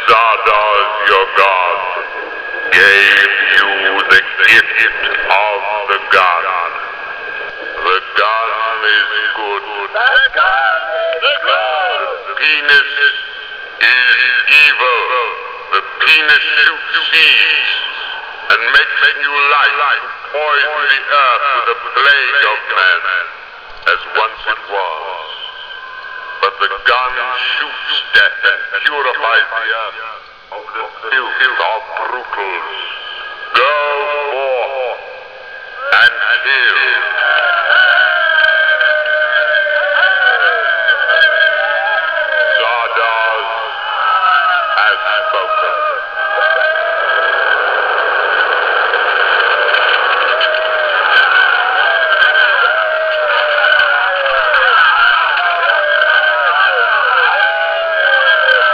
Zardoz, your god, gave you the gift of the gun. The gun is good. The gun is good. The penis is evil. The penis shoots seeds and makes new life to poison the earth with a plague of men, as once it was. But the gun shoots death and purifies the earth of the filth of brutals. Go forth and kill. Zardoz has spoken.